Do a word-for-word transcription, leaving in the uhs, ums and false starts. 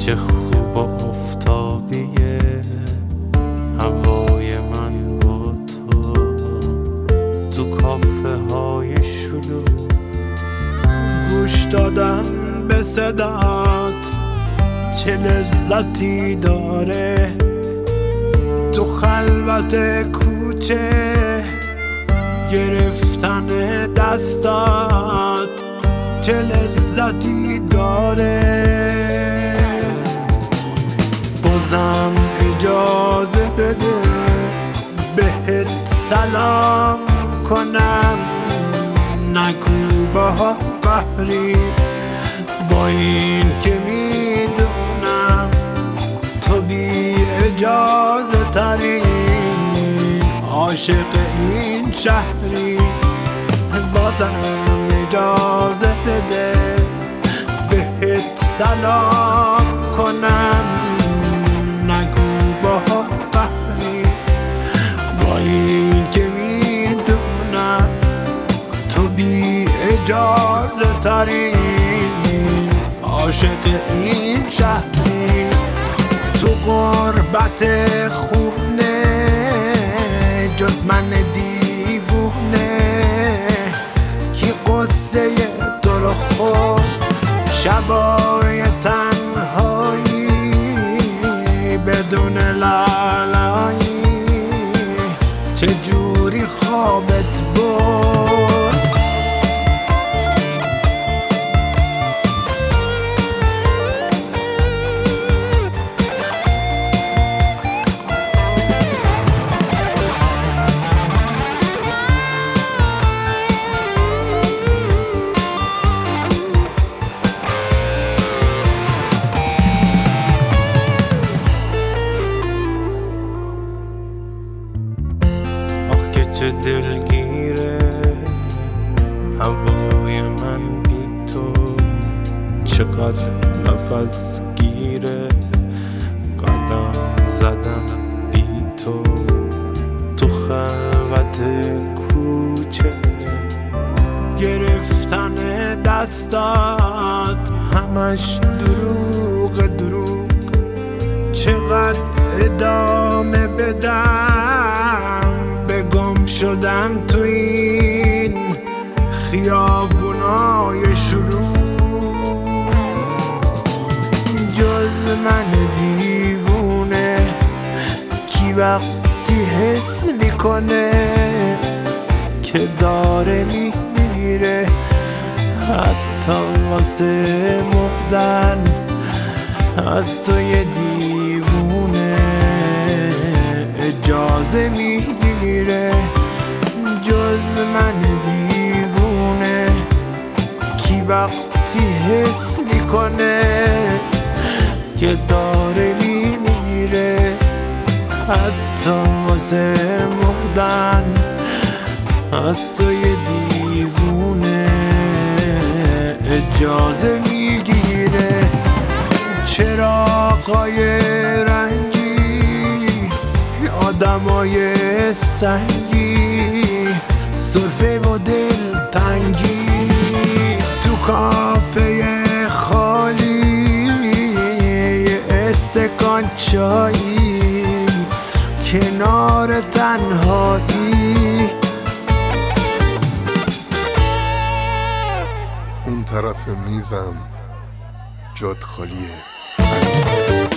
چه خوب افتادیه هوای من با تو تو کافه های شلوغ، گوش دادن به صدات چه لذتی داره، تو خلوت کوچه گرفتن دستات چه لذتی داره. بازم اجازه بده بهت سلام کنم، نگو با قهری با این که میدونم تو بی اجازه ترین عاشق این شهری. بازم اجازه بده بهت سلام کنم، نگو با قهری با این که میدونم تو بی اجازه ترین عاشق این شهری. تو غربت خونه جز من دیوونه کی قصه تو رو خود شبای تنهایی بدون لالایی چجوری خوابت برد. چه دلگیره هوای من بی تو، چقدر نفس گیره قدم زدم بی تو تو خلوت کوچه گرفتن دستات همش دروغ دروغ، چقدر ادامه بدم گم شدن تو این خیابونای شلوغ. جز من دیوونه کی وقتی حس میکنه که داره میمیره، حتی واسه مردن از تو یه دیوونه اجازه میگیره. جز من دیوونه کی وقتی حس میکنه که داره میمیره، حتی واسه مردن از تو یه دیوونه اجازه میگیره. چراغای رنگی آدمای سنگی سرفه و دل تنگی تو کافه خالی یه استکان چایی کنار تنهایی. اون طرف میزم جاد خالیه.